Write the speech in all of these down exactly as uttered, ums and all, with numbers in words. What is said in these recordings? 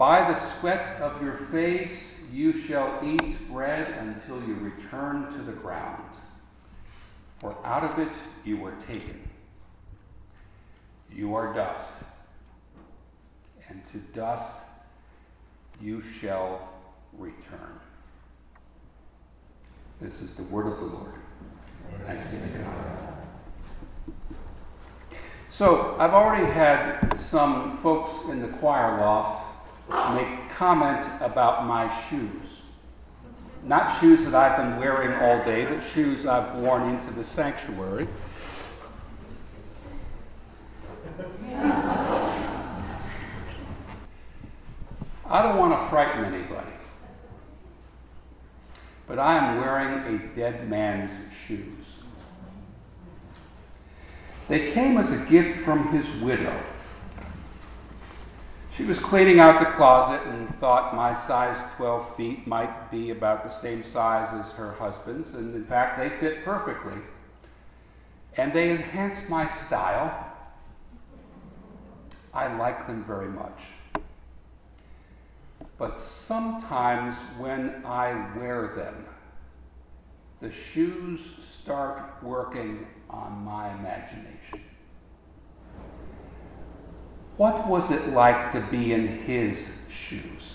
By the sweat of your face you shall eat bread until you return to the ground, for out of it you were taken. You are dust, and to dust you shall return. This is the word of the Lord. Thanks be to God. So, I've already had some folks in the choir loft make comment about my shoes. Not shoes that I've been wearing all day, but shoes I've worn into the sanctuary. I don't want to frighten anybody, but I am wearing a dead man's shoes. They came as a gift from his widow. She was cleaning out the closet and thought my size twelve feet might be about the same size as her husband's, and in fact they fit perfectly. And they enhanced my style. I like them very much. But sometimes when I wear them, the shoes start working on my imagination. What was it like to be in his shoes?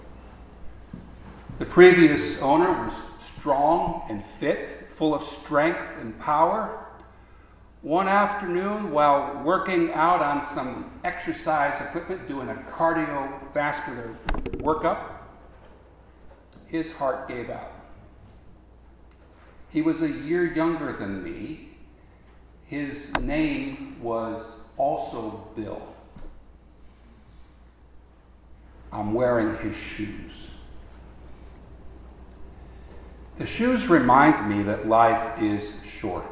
The previous owner was strong and fit, full of strength and power. One afternoon, while working out on some exercise equipment, doing a cardiovascular workup, his heart gave out. He was a year younger than me. His name was also Bill. I'm wearing his shoes. The shoes remind me that life is short.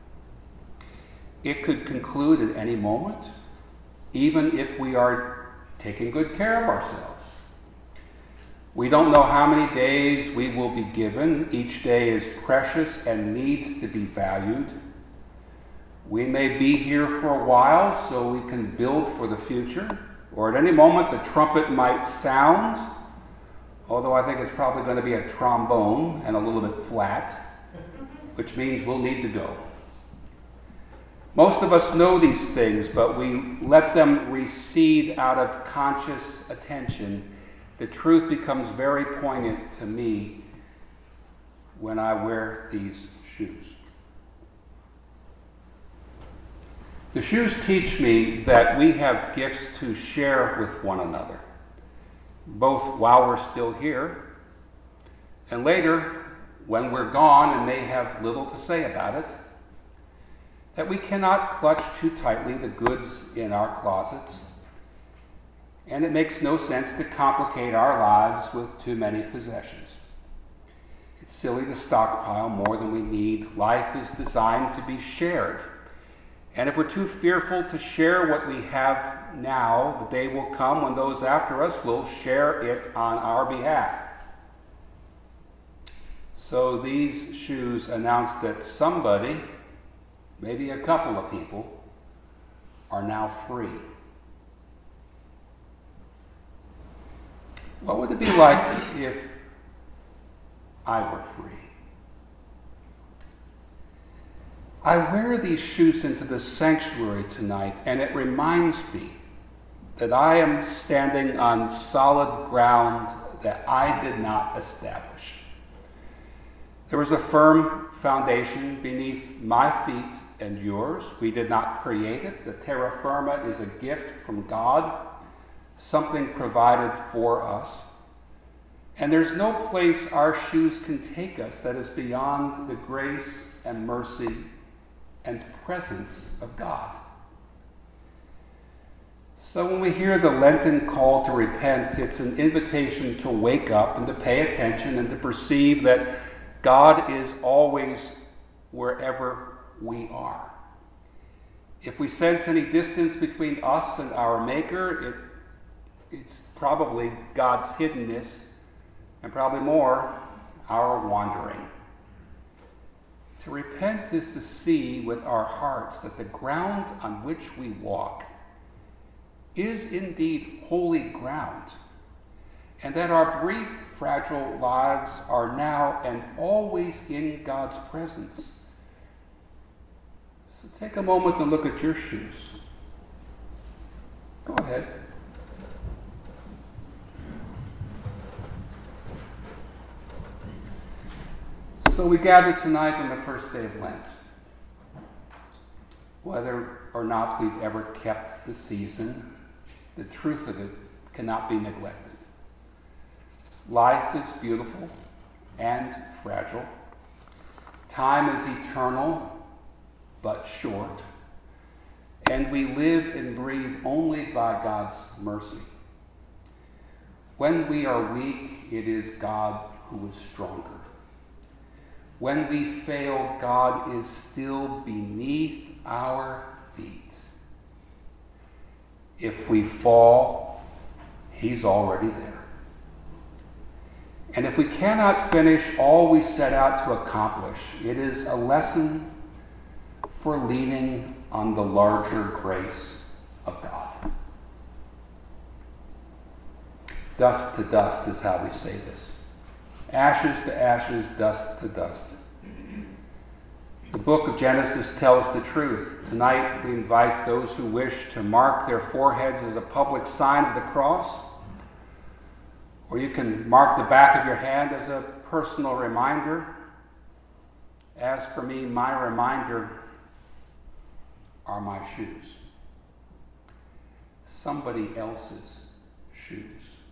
It could conclude at any moment, even if we are taking good care of ourselves. We don't know how many days we will be given. Each day is precious and needs to be valued. We may be here for a while so we can build for the future, or at any moment the trumpet might sound, although I think it's probably going to be a trombone and a little bit flat, which means we'll need to go. Most of us know these things, but we let them recede out of conscious attention. The truth becomes very poignant to me when I wear these shoes. The shoes teach me that we have gifts to share with one another, both while we're still here and later when we're gone and may have little to say about it, that we cannot clutch too tightly the goods in our closets, and it makes no sense to complicate our lives with too many possessions. It's silly to stockpile more than we need. Life is designed to be shared. And if we're too fearful to share what we have now, the day will come when those after us will share it on our behalf. So these shoes announce that somebody, maybe a couple of people, are now free. What would it be like if I were free? I wear these shoes into the sanctuary tonight, and it reminds me that I am standing on solid ground that I did not establish. There was a firm foundation beneath my feet and yours. We did not create it. The terra firma is a gift from God, something provided for us. And there's no place our shoes can take us that is beyond the grace and mercy and presence of God. So when we hear the Lenten call to repent, it's an invitation to wake up and to pay attention and to perceive that God is always wherever we are. If we sense any distance between us and our Maker, it, it's probably God's hiddenness, and probably more, our wandering. To repent is to see with our hearts that the ground on which we walk is indeed holy ground, and that our brief, fragile lives are now and always in God's presence. So take a moment to look at your shoes. Go ahead. So we gather tonight on the first day of Lent. Whether or not we've ever kept the season, the truth of it cannot be neglected. Life is beautiful and fragile. Time is eternal but short. And we live and breathe only by God's mercy. When we are weak, it is God who is stronger. When we fail, God is still beneath our feet. If we fall, He's already there. And if we cannot finish all we set out to accomplish, it is a lesson for leaning on the larger grace of God. Dust to dust is how we say this. Ashes to ashes, dust to dust. The book of Genesis tells the truth. Tonight we invite those who wish to mark their foreheads as a public sign of the cross, or you can mark the back of your hand as a personal reminder. As for me, my reminder are my shoes. Somebody else's shoes.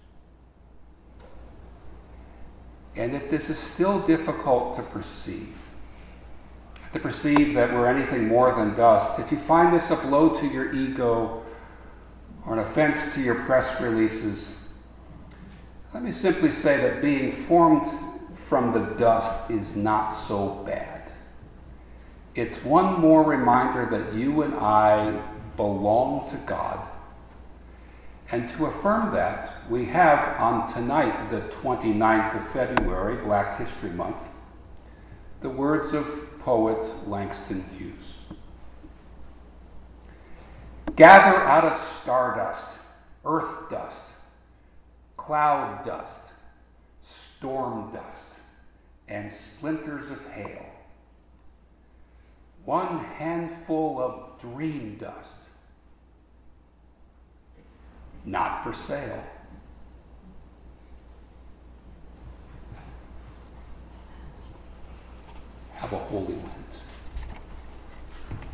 And if this is still difficult to perceive, to perceive that we're anything more than dust, if you find this a blow to your ego or an offense to your press releases, let me simply say that being formed from the dust is not so bad. It's one more reminder that you and I belong to God. And to affirm that, we have on tonight, the twenty-ninth of February, Black History Month, the words of poet Langston Hughes. Gather out of stardust, earth dust, cloud dust, storm dust, and splinters of hail. One handful of dream dust, not for sale. Have a holy one.